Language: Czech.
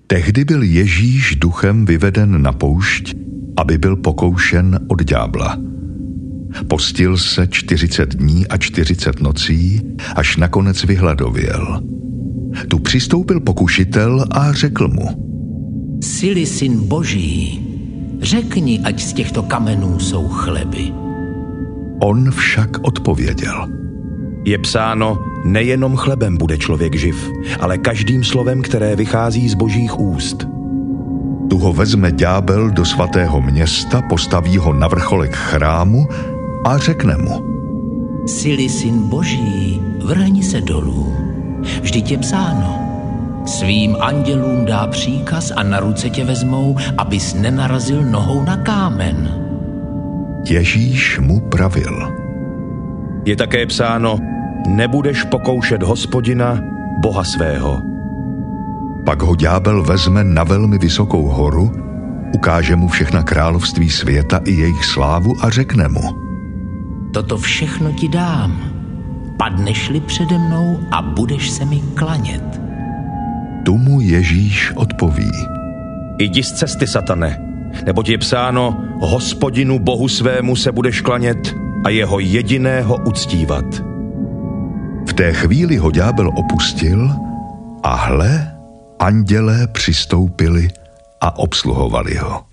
Tehdy byl Ježíš duchem vyveden na poušť, aby byl pokoušen od ďábla. Postil se 40 dní a 40 nocí, až nakonec vyhladověl. Tu přistoupil pokušitel a řekl mu: Jsi-li syn Boží, řekni, ať z těchto kamenů jsou chleby. On však odpověděl: Je psáno, nejenom chlebem bude člověk živ, ale každým slovem, které vychází z Božích úst. Tu ho vezme ďábel do svatého města, postaví ho na vrcholek chrámu a řekne mu: Jsi-li syn Boží, vrhni se dolů. Vždyť je psáno, svým andělům dá příkaz a na ruce tě vezmou, abys nenarazil nohou na kámen. Ježíš mu pravil: Je také psáno, nebudeš pokoušet Hospodina, Boha svého. Pak ho ďábel vezme na velmi vysokou horu, ukáže mu všechna království světa i jejich slávu a řekne mu: Toto všechno ti dám, padneš-li přede mnou a budeš se mi klanět. Tu mu Ježíš odpoví: Jdi z cesty, satane, neboť je psáno, Hospodinu Bohu svému se budeš klanět a jeho jediného uctívat. V té chvíli ho ďábel opustil a hle, andělé přistoupili a obsluhovali ho.